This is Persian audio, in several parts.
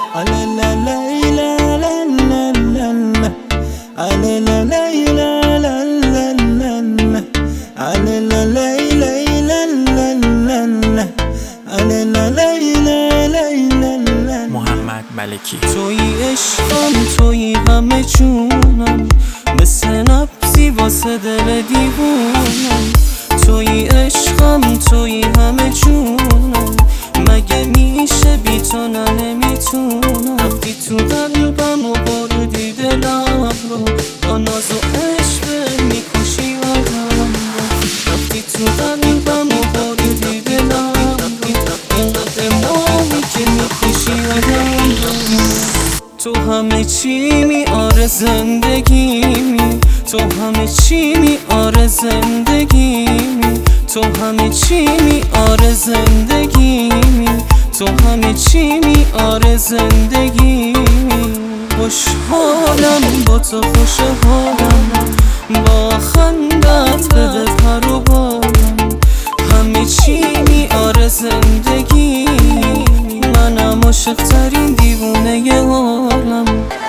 محمد ملکی. توی عشقم، توی همه جونم، مثل نبضی واسه دل دیوونم. توی عشقم، توی همه جونم، مگه میشه بی تو نمیتونم. رفتی تو قلبم و بردی دلم رو، با ناز و عشق میکشی آدم رو. رفتی تو قلبم و بردی دلم رو، اینقدر ماهی که میکشی آدم رو. تو همه چی میاره زندگیمی، تو همه چی میاره زندگیمی، تو همه چی میاره زندگیمی، تو همه چی میاره زندگیمی. خوشحالم با تو، خوشحالم با خندت بده پر و بالم. همه چی میاره زندگیمی، منم عاشق ترین دیوونه عالم.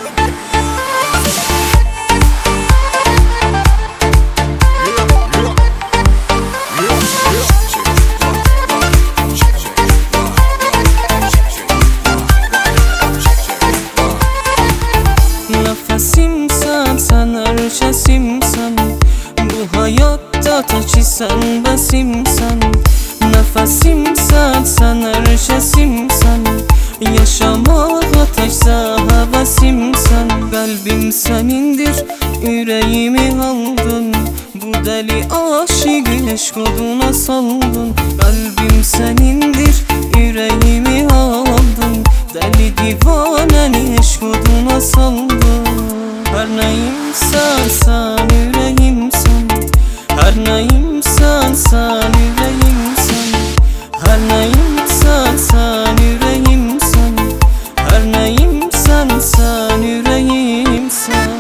Nefesimsen, sen her şeysimsen, bu hayatta taçisan besimsen. Nefesimsen, sen her şeysimsen, yaşamak ateşse hevesimsen. Kalbim senindir, yüreğimi aldın, bu deli aşık aşk oduna saldın. Kalbim senindir, yüreğimi aldın, deli divaneni aşk oduna saldın. Her neyimsen sen yüreğimsen, her neyimsen sen yüreğimsen, her neyimsen sen yüreğimsen, her neyimsen sen yüreğimsen.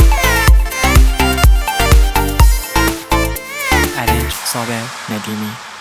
علی صابر ندیمی.